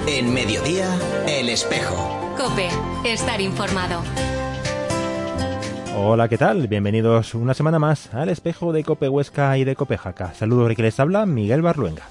En Mediodía, El Espejo. COPE, estar informado. Hola, ¿qué tal? Bienvenidos una semana más al Espejo de COPE Huesca y de COPE Jaca. Saludos de que les habla Miguel Barluenga.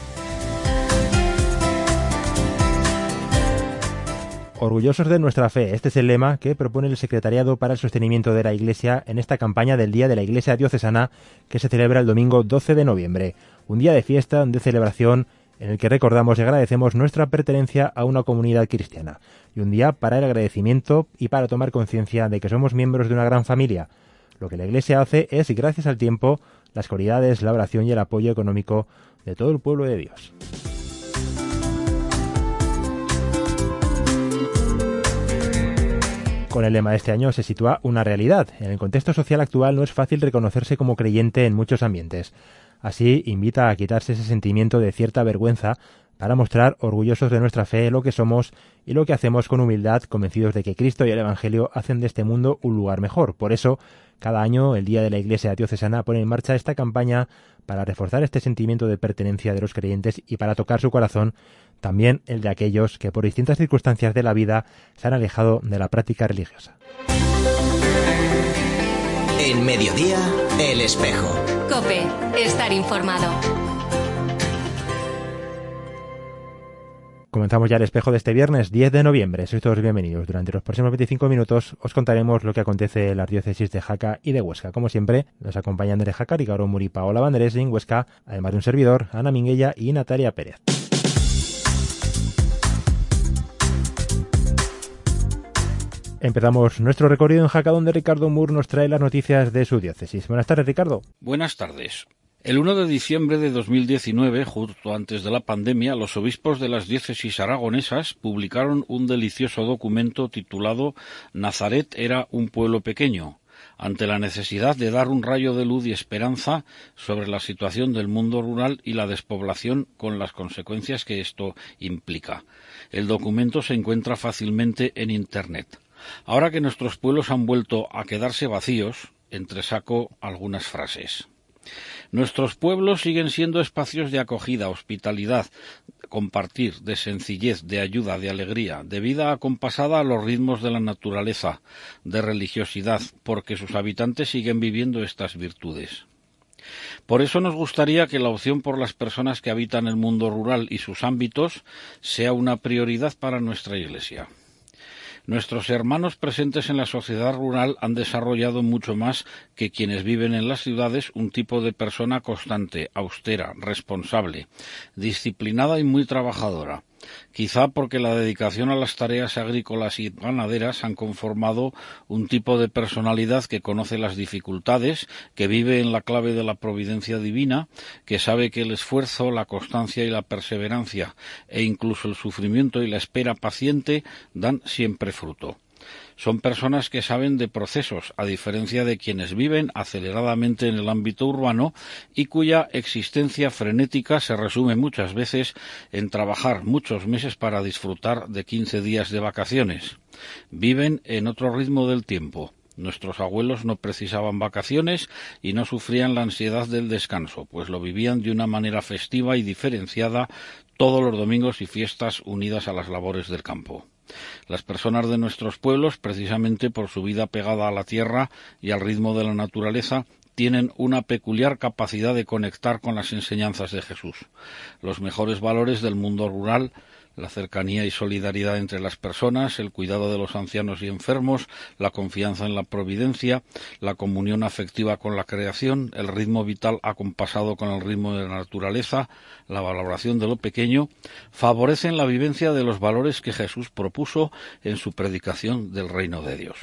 Orgullosos de nuestra fe, este es el lema que propone el Secretariado para el Sostenimiento de la Iglesia en esta campaña del Día de la Iglesia Diocesana que se celebra el domingo 12 de noviembre. Un día de fiesta, de celebración, en el que recordamos y agradecemos nuestra pertenencia a una comunidad cristiana. Y un día para el agradecimiento y para tomar conciencia de que somos miembros de una gran familia. Lo que la Iglesia hace es, gracias al tiempo, las caridades, la oración y el apoyo económico de todo el pueblo de Dios. Con el lema de este año se sitúa una realidad. En el contexto social actual no es fácil reconocerse como creyente en muchos ambientes. Así, invita a quitarse ese sentimiento de cierta vergüenza para mostrar orgullosos de nuestra fe, lo que somos y lo que hacemos con humildad, convencidos de que Cristo y el Evangelio hacen de este mundo un lugar mejor. Por eso, cada año, el Día de la Iglesia Diocesana pone en marcha esta campaña para reforzar este sentimiento de pertenencia de los creyentes y para tocar su corazón, también el de aquellos que por distintas circunstancias de la vida se han alejado de la práctica religiosa. En Mediodía, El Espejo. COPE, estar informado. Comenzamos ya el Espejo de este viernes 10 de noviembre. Sois todos bienvenidos. Durante los próximos 25 minutos os contaremos lo que acontece en las diócesis de Jaca y de Huesca. Como siempre, nos acompañan desde Jaca Ricardo Muri, Paola Banderés, y en Huesca, además de un servidor, Ana Minguella y Natalia Pérez. Empezamos nuestro recorrido en Jaca, donde Ricardo Mur nos trae las noticias de su diócesis. Buenas tardes, Ricardo. Buenas tardes. El 1 de diciembre de 2019, justo antes de la pandemia, los obispos de las diócesis aragonesas publicaron un delicioso documento titulado «Nazaret era un pueblo pequeño», ante la necesidad de dar un rayo de luz y esperanza sobre la situación del mundo rural y la despoblación con las consecuencias que esto implica. El documento se encuentra fácilmente en Internet. Ahora que nuestros pueblos han vuelto a quedarse vacíos, entresaco algunas frases. Nuestros pueblos siguen siendo espacios de acogida, hospitalidad, compartir, de sencillez, de ayuda, de alegría, de vida acompasada a los ritmos de la naturaleza, de religiosidad, porque sus habitantes siguen viviendo estas virtudes. Por eso nos gustaría que la opción por las personas que habitan el mundo rural y sus ámbitos sea una prioridad para nuestra Iglesia. Nuestros hermanos presentes en la sociedad rural han desarrollado mucho más que quienes viven en las ciudades un tipo de persona constante, austera, responsable, disciplinada y muy trabajadora. Quizá porque la dedicación a las tareas agrícolas y ganaderas han conformado un tipo de personalidad que conoce las dificultades, que vive en la clave de la providencia divina, que sabe que el esfuerzo, la constancia y la perseverancia, e incluso el sufrimiento y la espera paciente, dan siempre fruto. Son personas que saben de procesos, a diferencia de quienes viven aceleradamente en el ámbito urbano y cuya existencia frenética se resume muchas veces en trabajar muchos meses para disfrutar de 15 días de vacaciones. Viven en otro ritmo del tiempo. Nuestros abuelos no precisaban vacaciones y no sufrían la ansiedad del descanso, pues lo vivían de una manera festiva y diferenciada todos los domingos y fiestas unidas a las labores del campo. Las personas de nuestros pueblos, precisamente por su vida pegada a la tierra y al ritmo de la naturaleza, tienen una peculiar capacidad de conectar con las enseñanzas de Jesús. Los mejores valores del mundo rural, la cercanía y solidaridad entre las personas, el cuidado de los ancianos y enfermos, la confianza en la providencia, la comunión afectiva con la creación, el ritmo vital acompasado con el ritmo de la naturaleza, la valoración de lo pequeño, favorecen la vivencia de los valores que Jesús propuso en su predicación del reino de Dios.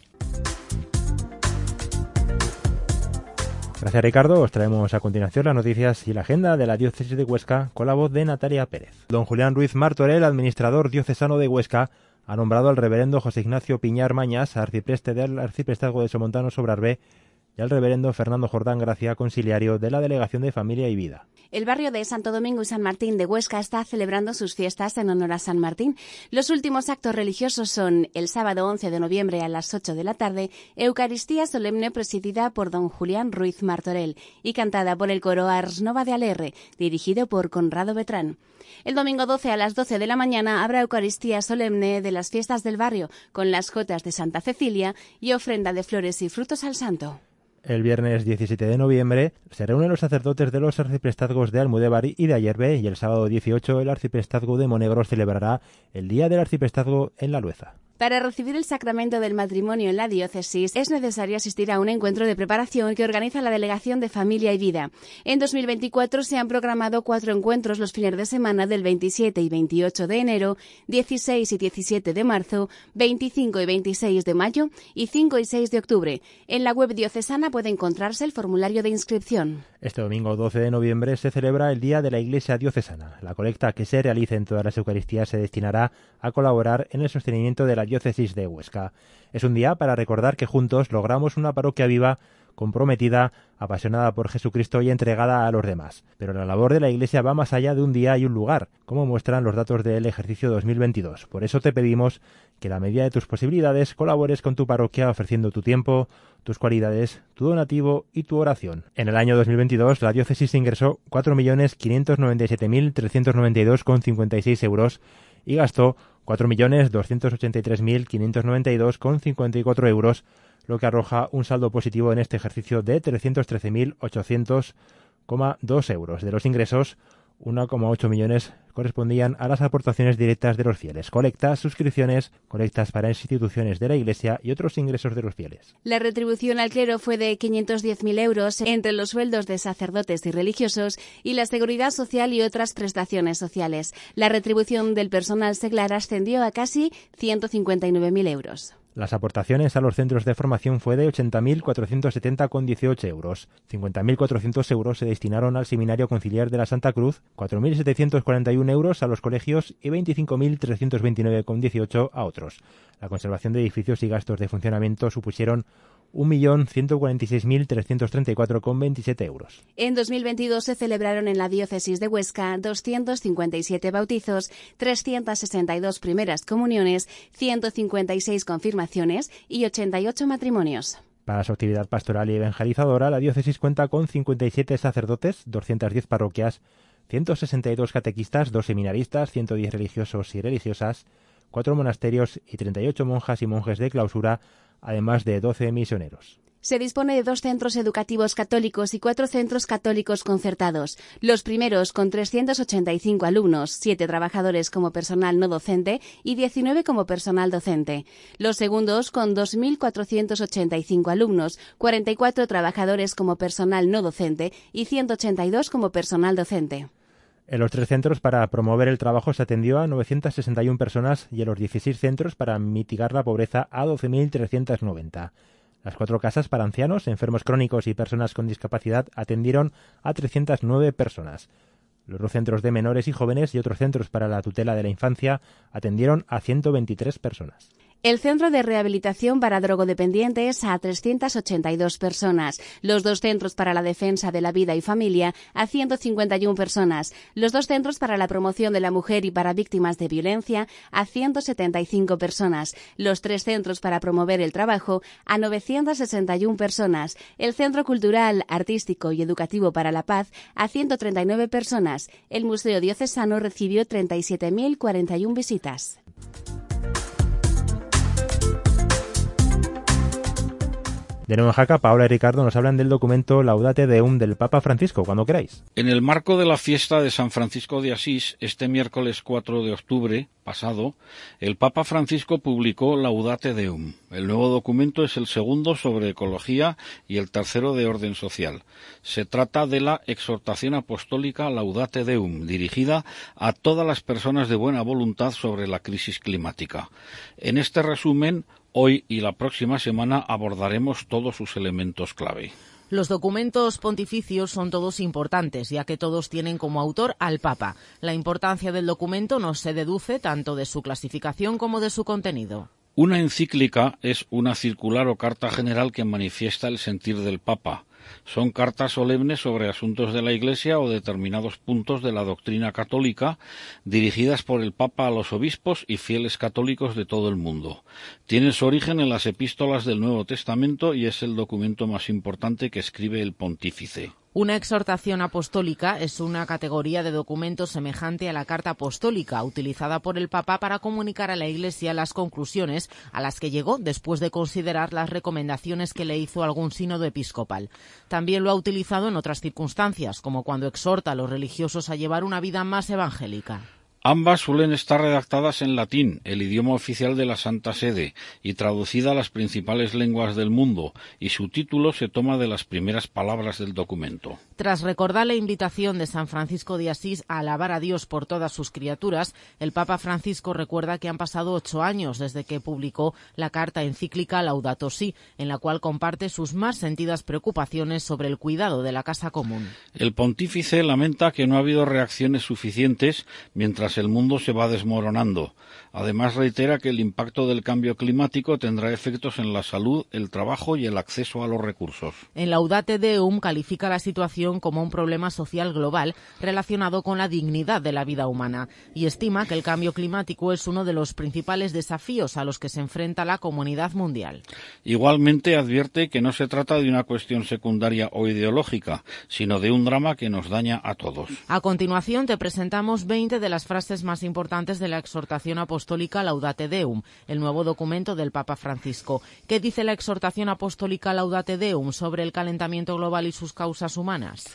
Gracias, Ricardo. Os traemos a continuación las noticias y la agenda de la diócesis de Huesca con la voz de Natalia Pérez. Don Julián Ruiz Martorell, administrador diocesano de Huesca, ha nombrado al reverendo José Ignacio Piñar Mañas, arcipreste del arciprestazgo de Somontano sobre Arbe, y al reverendo Fernando Jordán Gracia, conciliario de la Delegación de Familia y Vida. El barrio de Santo Domingo y San Martín de Huesca está celebrando sus fiestas en honor a San Martín. Los últimos actos religiosos son el sábado 11 de noviembre a las 8 de la tarde, Eucaristía solemne presidida por don Julián Ruiz Martorell y cantada por el coro Ars Nova de Alerre, dirigido por Conrado Betrán. El domingo 12 a las 12 de la mañana habrá Eucaristía solemne de las fiestas del barrio, con las jotas de Santa Cecilia y ofrenda de flores y frutos al santo. El viernes 17 de noviembre se reúnen los sacerdotes de los arciprestazgos de Almudévar y de Ayerbe, y el sábado 18 el arciprestazgo de Monegros celebrará el Día del Arciprestazgo en La Lueza. Para recibir el sacramento del matrimonio en la diócesis es necesario asistir a un encuentro de preparación que organiza la Delegación de Familia y Vida. En 2024 se han programado 4 encuentros los fines de semana del 27 y 28 de enero, 16 y 17 de marzo, 25 y 26 de mayo y 5 y 6 de octubre. En la web diocesana puede encontrarse el formulario de inscripción. Este domingo 12 de noviembre se celebra el Día de la Iglesia Diocesana. La colecta que se realice en todas las Eucaristías se destinará a colaborar en el sostenimiento de la diócesis de Huesca. Es un día para recordar que juntos logramos una parroquia viva, comprometida, apasionada por Jesucristo y entregada a los demás. Pero la labor de la Iglesia va más allá de un día y un lugar, como muestran los datos del ejercicio 2022. Por eso te pedimos que, a la medida de tus posibilidades, colabores con tu parroquia ofreciendo tu tiempo, tus cualidades, tu donativo y tu oración. En el año 2022, la diócesis ingresó 4.597.392,56 euros y gastó 4.283.592,54 euros, lo que arroja un saldo positivo en este ejercicio de 313.800,2 euros. De los ingresos, 1,8 millones correspondían a las aportaciones directas de los fieles, colectas, suscripciones, colectas para instituciones de la Iglesia y otros ingresos de los fieles. La retribución al clero fue de 510.000 euros entre los sueldos de sacerdotes y religiosos y la seguridad social y otras prestaciones sociales. La retribución del personal seglar ascendió a casi 159.000 euros. Las aportaciones a los centros de formación fue de 80.470,18 euros. 50.400 euros se destinaron al Seminario Conciliar de la Santa Cruz, 4.741 euros a los colegios y 25.329,18 a otros. La conservación de edificios y gastos de funcionamiento supusieron 1.146.334,27 euros. En 2022 se celebraron en la diócesis de Huesca 257 bautizos, 362 primeras comuniones, 156 confirmaciones y 88 matrimonios. Para su actividad pastoral y evangelizadora, la diócesis cuenta con 57 sacerdotes, 210 parroquias, 162 catequistas, 2 seminaristas, 110 religiosos y religiosas, 4 monasterios y 38 monjas y monjes de clausura, además de 12 misioneros. Se dispone de 2 centros educativos católicos y 4 centros católicos concertados. Los primeros con 385 alumnos, 7 trabajadores como personal no docente y 19 como personal docente. Los segundos con 2.485 alumnos, 44 trabajadores como personal no docente y 182 como personal docente. En los 3 centros para promover el trabajo se atendió a 961 personas y en los 16 centros para mitigar la pobreza a 12.390. Las 4 casas para ancianos, enfermos crónicos y personas con discapacidad atendieron a 309 personas. Los 2 centros de menores y jóvenes y otros centros para la tutela de la infancia atendieron a 123 personas. El Centro de Rehabilitación para Drogodependientes a 382 personas, los 2 centros para la defensa de la vida y familia a 151 personas, los 2 centros para la promoción de la mujer y para víctimas de violencia a 175 personas, los 3 centros para promover el trabajo a 961 personas, el Centro Cultural, Artístico y Educativo para la Paz a 139 personas. El Museo Diocesano recibió 37.041 visitas. De nuevo en Jaca, Paola y Ricardo nos hablan del documento Laudate Deum del Papa Francisco, cuando queráis. En el marco de la fiesta de San Francisco de Asís, este miércoles 4 de octubre pasado, el Papa Francisco publicó Laudate Deum. El nuevo documento es el segundo sobre ecología y el tercero de orden social. Se trata de la exhortación apostólica Laudate Deum, dirigida a todas las personas de buena voluntad sobre la crisis climática. En este resumen, hoy y la próxima semana abordaremos todos sus elementos clave. Los documentos pontificios son todos importantes, ya que todos tienen como autor al Papa. La importancia del documento no se deduce tanto de su clasificación como de su contenido. Una encíclica es una circular o carta general que manifiesta el sentir del Papa. Son cartas solemnes sobre asuntos de la Iglesia o determinados puntos de la doctrina católica, dirigidas por el Papa a los obispos y fieles católicos de todo el mundo. Tiene su origen en las epístolas del Nuevo Testamento y es el documento más importante que escribe el pontífice. Una exhortación apostólica es una categoría de documento semejante a la carta apostólica, utilizada por el Papa para comunicar a la Iglesia las conclusiones a las que llegó después de considerar las recomendaciones que le hizo algún sínodo episcopal. También lo ha utilizado en otras circunstancias, como cuando exhorta a los religiosos a llevar una vida más evangélica. Ambas suelen estar redactadas en latín, el idioma oficial de la Santa Sede, y traducida a las principales lenguas del mundo, y su título se toma de las primeras palabras del documento. Tras recordar la invitación de San Francisco de Asís a alabar a Dios por todas sus criaturas, el Papa Francisco recuerda que han pasado 8 años desde que publicó la carta encíclica Laudato Si, en la cual comparte sus más sentidas preocupaciones sobre el cuidado de la casa común. El pontífice lamenta que no ha habido reacciones suficientes mientras el mundo se va desmoronando. Además, reitera que el impacto del cambio climático tendrá efectos en la salud, el trabajo y el acceso a los recursos. En Laudate Deum califica la situación como un problema social global relacionado con la dignidad de la vida humana y estima que el cambio climático es uno de los principales desafíos a los que se enfrenta la comunidad mundial. Igualmente advierte que no se trata de una cuestión secundaria o ideológica, sino de un drama que nos daña a todos. A continuación te presentamos 20 de las frases más importantes de la exhortación apostólica Laudate Deum, el nuevo documento del Papa Francisco. ¿Qué dice la exhortación apostólica Laudate Deum sobre el calentamiento global y sus causas humanas?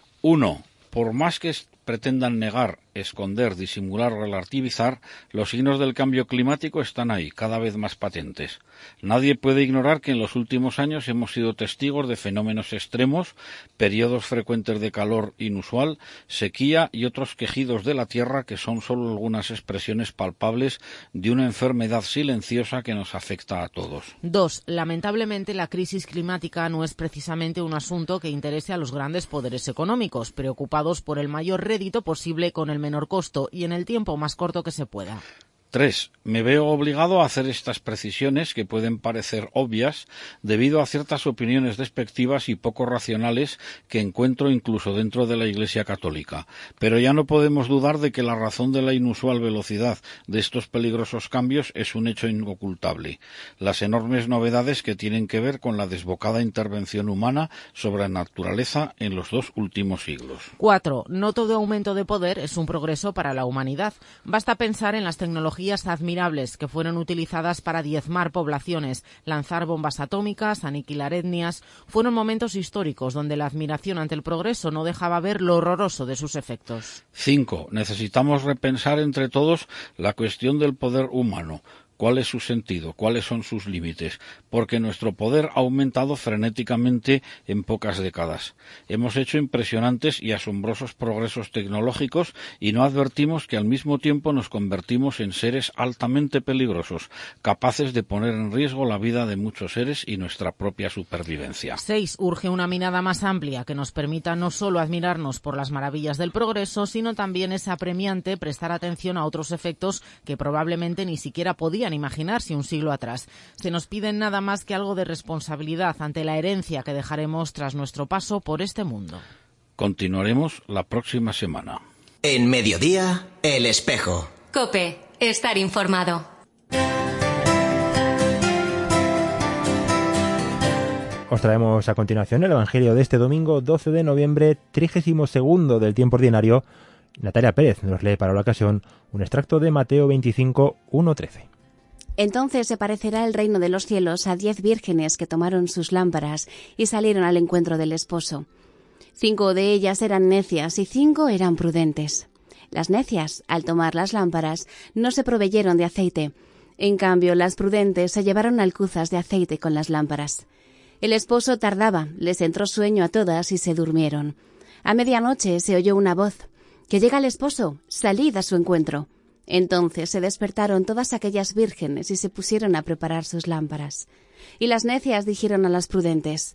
1. Por más que pretendan negar, esconder, disimular o relativizar, los signos del cambio climático están ahí, cada vez más patentes. Nadie puede ignorar que en los últimos años hemos sido testigos de fenómenos extremos, periodos frecuentes de calor inusual, sequía y otros quejidos de la tierra que son solo algunas expresiones palpables de una enfermedad silenciosa que nos afecta a todos. 2. Lamentablemente, la crisis climática no es precisamente un asunto que interese a los grandes poderes económicos, preocupados por el mayor rédito posible con el menor costo y en el tiempo más corto que se pueda. 3. Me veo obligado a hacer estas precisiones que pueden parecer obvias debido a ciertas opiniones despectivas y poco racionales que encuentro incluso dentro de la Iglesia Católica. Pero ya no podemos dudar de que la razón de la inusual velocidad de estos peligrosos cambios es un hecho inocultable. Las enormes novedades que tienen que ver con la desbocada intervención humana sobre la naturaleza en los 2 últimos siglos. 4. No todo aumento de poder es un progreso para la humanidad. Basta pensar en las tecnologías admirables que fueron utilizadas para diezmar poblaciones, lanzar bombas atómicas, aniquilar etnias. Fueron momentos históricos donde la admiración ante el progreso no dejaba ver lo horroroso de sus efectos. 5. Necesitamos repensar entre todos la cuestión del poder humano. ¿Cuál es su sentido? ¿Cuáles son sus límites? Porque nuestro poder ha aumentado frenéticamente en pocas décadas. Hemos hecho impresionantes y asombrosos progresos tecnológicos y no advertimos que al mismo tiempo nos convertimos en seres altamente peligrosos, capaces de poner en riesgo la vida de muchos seres y nuestra propia supervivencia. 6. Urge una mirada más amplia que nos permita no solo admirarnos por las maravillas del progreso, sino también es apremiante prestar atención a otros efectos que probablemente ni siquiera podían imaginarse un siglo atrás. Se nos pide nada más que algo de responsabilidad ante la herencia que dejaremos tras nuestro paso por este mundo. Continuaremos la próxima semana. En Mediodía, El Espejo. COPE. Estar informado. Os traemos a continuación el Evangelio de este domingo 12 de noviembre, 32º del tiempo ordinario. Natalia Pérez nos lee para la ocasión un extracto de Mateo 25, 1-13. Entonces se parecerá el reino de los cielos a 10 vírgenes que tomaron sus lámparas y salieron al encuentro del esposo. 5 de ellas eran necias y 5 eran prudentes. Las necias, al tomar las lámparas, no se proveyeron de aceite. En cambio, las prudentes se llevaron alcuzas de aceite con las lámparas. El esposo tardaba, les entró sueño a todas y se durmieron. A medianoche se oyó una voz: «¡Que llega el esposo! ¡Salid a su encuentro!». Entonces se despertaron todas aquellas vírgenes y se pusieron a preparar sus lámparas. Y las necias dijeron a las prudentes: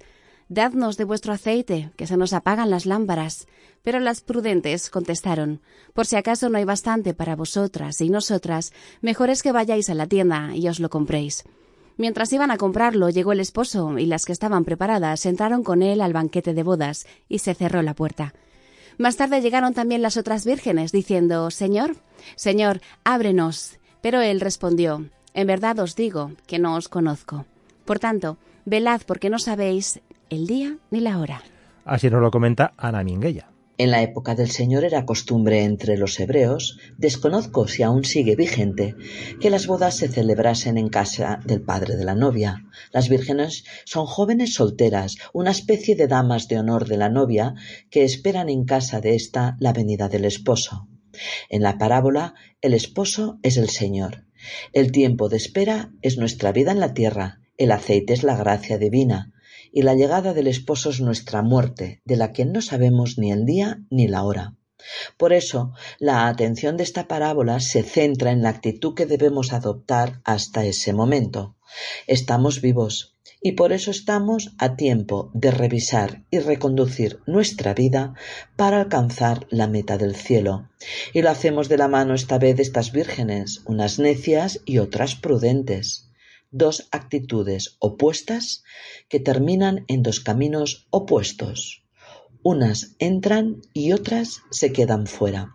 «Dadnos de vuestro aceite, que se nos apagan las lámparas». Pero las prudentes contestaron: «Por si acaso no hay bastante para vosotras y nosotras, mejor es que vayáis a la tienda y os lo compréis». Mientras iban a comprarlo, llegó el esposo, y las que estaban preparadas entraron con él al banquete de bodas, y se cerró la puerta. Más tarde llegaron también las otras vírgenes, diciendo: «Señor, Señor, ábrenos». Pero él respondió: «En verdad os digo que no os conozco. Por tanto, velad, porque no sabéis el día ni la hora». Así nos lo comenta Ana Minguella. En la época del Señor era costumbre entre los hebreos, desconozco si aún sigue vigente, que las bodas se celebrasen en casa del padre de la novia. Las vírgenes son jóvenes solteras, una especie de damas de honor de la novia que esperan en casa de ésta la venida del esposo. En la parábola, el esposo es el Señor. El tiempo de espera es nuestra vida en la tierra, el aceite es la gracia divina, y la llegada del esposo es nuestra muerte, de la que no sabemos ni el día ni la hora. Por eso, la atención de esta parábola se centra en la actitud que debemos adoptar hasta ese momento. Estamos vivos, y por eso estamos a tiempo de revisar y reconducir nuestra vida para alcanzar la meta del cielo. Y lo hacemos de la mano esta vez de estas vírgenes, unas necias y otras prudentes. Dos actitudes opuestas que terminan en dos caminos opuestos. Unas entran y otras se quedan fuera.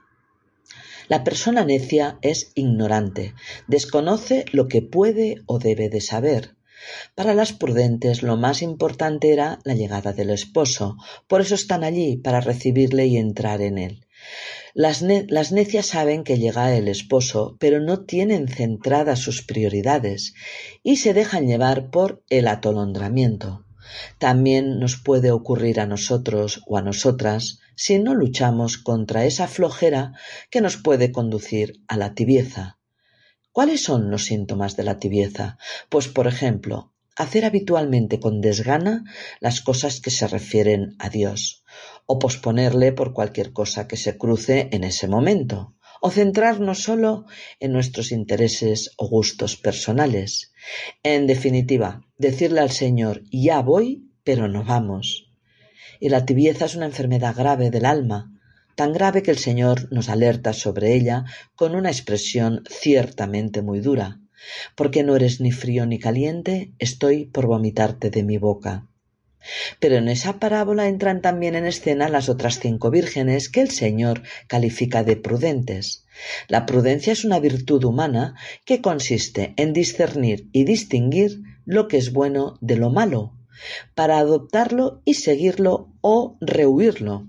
La persona necia es ignorante, desconoce lo que puede o debe de saber. Para las prudentes lo más importante era la llegada del esposo, por eso están allí, para recibirle y entrar en él. Las necias saben que llega el esposo, pero no tienen centradas sus prioridades y se dejan llevar por el atolondramiento. También nos puede ocurrir a nosotros o a nosotras si no luchamos contra esa flojera que nos puede conducir a la tibieza. ¿Cuáles son los síntomas de la tibieza? Pues, por ejemplo, hacer habitualmente con desgana las cosas que se refieren a Dios, o posponerle por cualquier cosa que se cruce en ese momento, o centrarnos solo en nuestros intereses o gustos personales. En definitiva, decirle al Señor: ya voy, pero no vamos. Y la tibieza es una enfermedad grave del alma, tan grave que el Señor nos alerta sobre ella con una expresión ciertamente muy dura: porque no eres ni frío ni caliente, estoy por vomitarte de mi boca. Pero en esa parábola entran también en escena las otras 5 vírgenes que el Señor califica de prudentes. La prudencia es una virtud humana que consiste en discernir y distinguir lo que es bueno de lo malo, para adoptarlo y seguirlo o rehuirlo.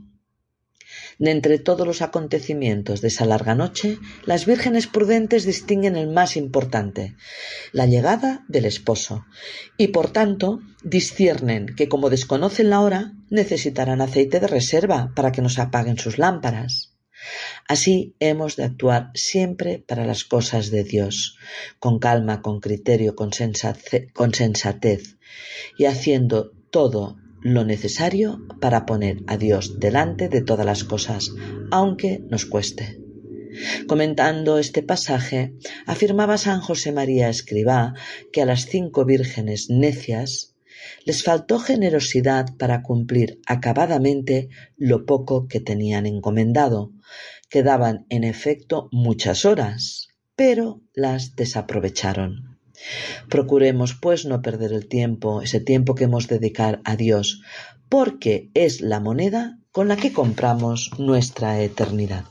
De entre todos los acontecimientos de esa larga noche, las vírgenes prudentes distinguen el más importante, la llegada del esposo, y por tanto disciernen que, como desconocen la hora, necesitarán aceite de reserva para que no se apaguen sus lámparas. Así hemos de actuar siempre para las cosas de Dios, con calma, con criterio, con sensatez, y haciendo todo lo necesario para poner a Dios delante de todas las cosas, aunque nos cueste. Comentando este pasaje, afirmaba San José María Escribá que a las 5 vírgenes necias les faltó generosidad para cumplir acabadamente lo poco que tenían encomendado. Quedaban, en efecto, muchas horas, pero las desaprovecharon. Procuremos, pues, no perder el tiempo, ese tiempo que hemos de dedicar a Dios, porque es la moneda con la que compramos nuestra eternidad.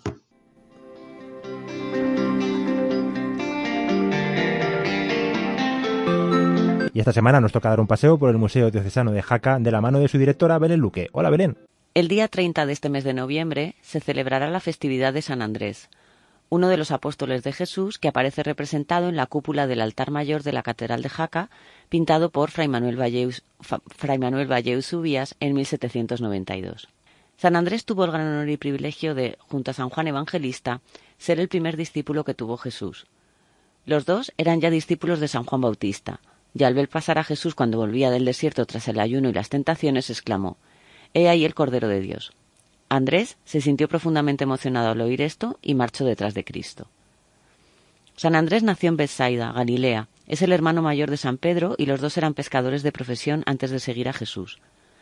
Y esta semana nos toca dar un paseo por el Museo Diocesano de Jaca de la mano de su directora Belén Luque. Hola, Belén. El día 30 de este mes de noviembre se celebrará la festividad de San Andrés, uno de los apóstoles de Jesús que aparece representado en la cúpula del altar mayor de la Catedral de Jaca, pintado por Fray Manuel Valleu Subías en 1792. San Andrés tuvo el gran honor y privilegio de, junto a San Juan Evangelista, ser el primer discípulo que tuvo Jesús. Los dos eran ya discípulos de San Juan Bautista, y al ver pasar a Jesús cuando volvía del desierto tras el ayuno y las tentaciones, exclamó: «He ahí el Cordero de Dios». Andrés se sintió profundamente emocionado al oír esto y marchó detrás de Cristo. San Andrés nació en Betsaida, Galilea. Es el hermano mayor de San Pedro y los dos eran pescadores de profesión antes de seguir a Jesús.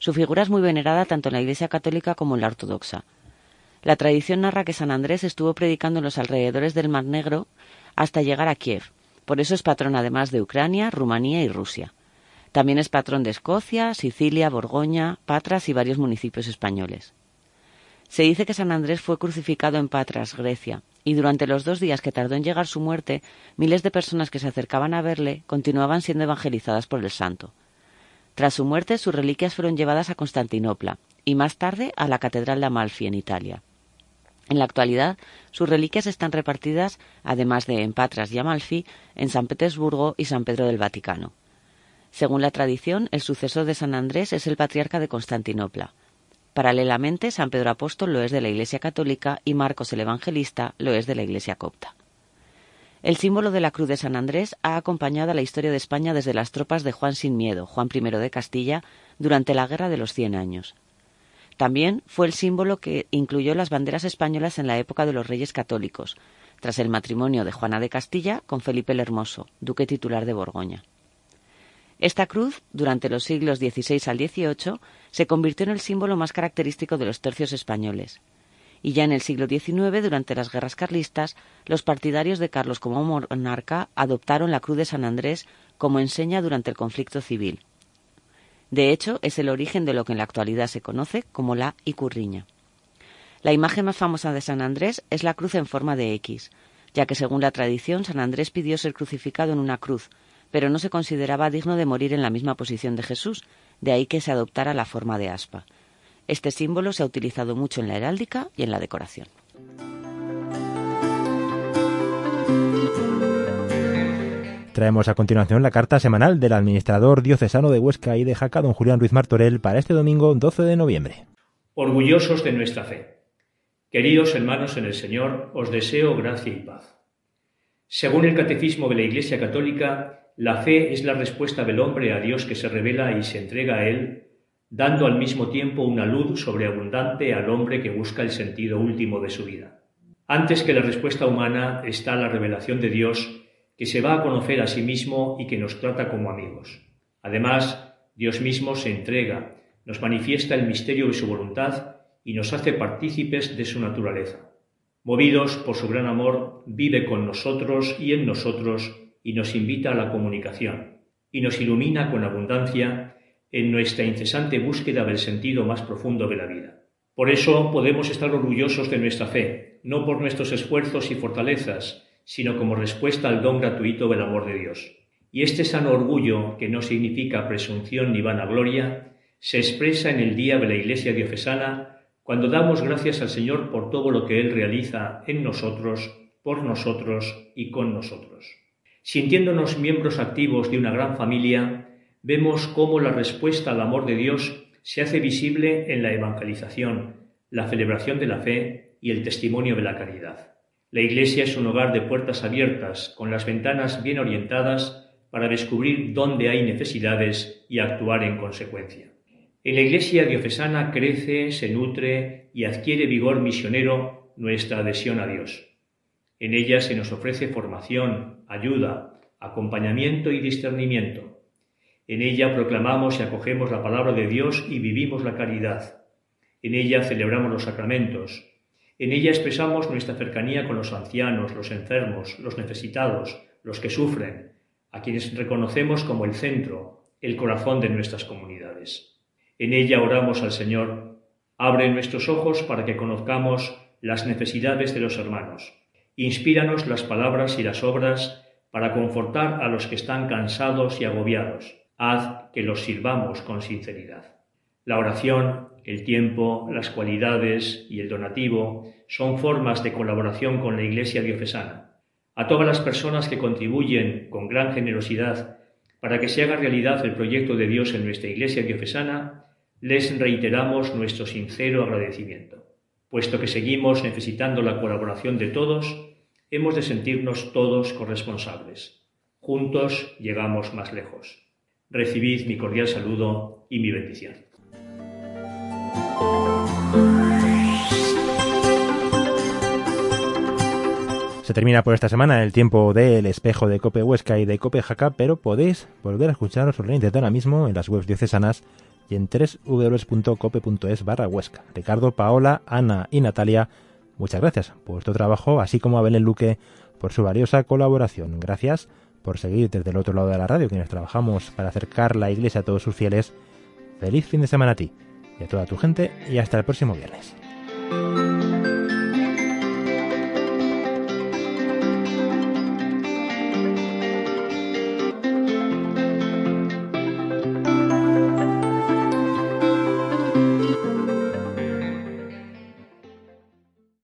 Su figura es muy venerada tanto en la Iglesia católica como en la ortodoxa. La tradición narra que San Andrés estuvo predicando en los alrededores del Mar Negro hasta llegar a Kiev. Por eso es patrón además de Ucrania, Rumanía y Rusia. También es patrón de Escocia, Sicilia, Borgoña, Patras y varios municipios españoles. Se dice que San Andrés fue crucificado en Patras, Grecia, y durante los 2 días que tardó en llegar su muerte, miles de personas que se acercaban a verle continuaban siendo evangelizadas por el santo. Tras su muerte, sus reliquias fueron llevadas a Constantinopla y más tarde a la Catedral de Amalfi, en Italia. En la actualidad, sus reliquias están repartidas, además de en Patras y Amalfi, en San Petersburgo y San Pedro del Vaticano. Según la tradición, el sucesor de San Andrés es el patriarca de Constantinopla. Paralelamente, San Pedro Apóstol lo es de la Iglesia católica y Marcos el Evangelista lo es de la Iglesia copta. El símbolo de la cruz de San Andrés ha acompañado a la historia de España desde las tropas de Juan sin Miedo, Juan I de Castilla, durante la Guerra de los 100 años. También fue el símbolo que incluyó las banderas españolas en la época de los Reyes Católicos, tras el matrimonio de Juana de Castilla con Felipe el Hermoso, duque titular de Borgoña. Esta cruz, durante los siglos XVI al XVIII, se convirtió en el símbolo más característico de los tercios españoles. Y ya en el siglo XIX, durante las guerras carlistas, los partidarios de Carlos como monarca adoptaron la cruz de San Andrés como enseña durante el conflicto civil. De hecho, es el origen de lo que en la actualidad se conoce como la icurriña. La imagen más famosa de San Andrés es la cruz en forma de X, ya que según la tradición San Andrés pidió ser crucificado en una cruz, pero no se consideraba digno de morir en la misma posición de Jesús, de ahí que se adoptara la forma de aspa. Este símbolo se ha utilizado mucho en la heráldica y en la decoración. Traemos a continuación la carta semanal del administrador diocesano de Huesca y de Jaca, don Julián Ruiz Martorell, para este domingo 12 de noviembre. Orgullosos de nuestra fe. Queridos hermanos en el Señor, os deseo gracia y paz. Según el Catecismo de la Iglesia Católica, la fe es la respuesta del hombre a Dios que se revela y se entrega a Él, dando al mismo tiempo una luz sobreabundante al hombre que busca el sentido último de su vida. Antes que la respuesta humana está la revelación de Dios, que se va a conocer a sí mismo y que nos trata como amigos. Además, Dios mismo se entrega, nos manifiesta el misterio de su voluntad y nos hace partícipes de su naturaleza. Movidos por su gran amor, vive con nosotros y en nosotros y nos invita a la comunicación, y nos ilumina con abundancia en nuestra incesante búsqueda del sentido más profundo de la vida. Por eso podemos estar orgullosos de nuestra fe, no por nuestros esfuerzos y fortalezas, sino como respuesta al don gratuito del amor de Dios. Y este sano orgullo, que no significa presunción ni vanagloria, se expresa en el día de la Iglesia diocesana, cuando damos gracias al Señor por todo lo que Él realiza en nosotros, por nosotros y con nosotros. Sintiéndonos miembros activos de una gran familia, vemos cómo la respuesta al amor de Dios se hace visible en la evangelización, la celebración de la fe y el testimonio de la caridad. La Iglesia es un hogar de puertas abiertas, con las ventanas bien orientadas para descubrir dónde hay necesidades y actuar en consecuencia. En la Iglesia diocesana crece, se nutre y adquiere vigor misionero nuestra adhesión a Dios. En ella se nos ofrece formación, ayuda, acompañamiento y discernimiento. En ella proclamamos y acogemos la palabra de Dios y vivimos la caridad. En ella celebramos los sacramentos. En ella expresamos nuestra cercanía con los ancianos, los enfermos, los necesitados, los que sufren, a quienes reconocemos como el centro, el corazón de nuestras comunidades. En ella oramos al Señor: abre nuestros ojos para que conozcamos las necesidades de los hermanos. Inspíranos las palabras y las obras para confortar a los que están cansados y agobiados. Haz que los sirvamos con sinceridad. La oración, el tiempo, las cualidades y el donativo son formas de colaboración con la Iglesia diocesana. A todas las personas que contribuyen con gran generosidad para que se haga realidad el proyecto de Dios en nuestra Iglesia diocesana, les reiteramos nuestro sincero agradecimiento. Puesto que seguimos necesitando la colaboración de todos, hemos de sentirnos todos corresponsables. Juntos llegamos más lejos. Recibid mi cordial saludo y mi bendición. Se termina por esta semana el tiempo del Espejo de COPE Huesca y de COPE Jaca, pero podéis volver a escucharnos o reintentar ahora mismo en las webs diocesanas y en www.cope.es/Huesca. Ricardo, Paola, Ana y Natalia, muchas gracias por vuestro trabajo, así como a Belén Luque por su valiosa colaboración. Gracias por seguir desde el otro lado de la radio, quienes trabajamos para acercar la Iglesia a todos sus fieles. Feliz fin de semana a ti y a toda tu gente, y hasta el próximo viernes.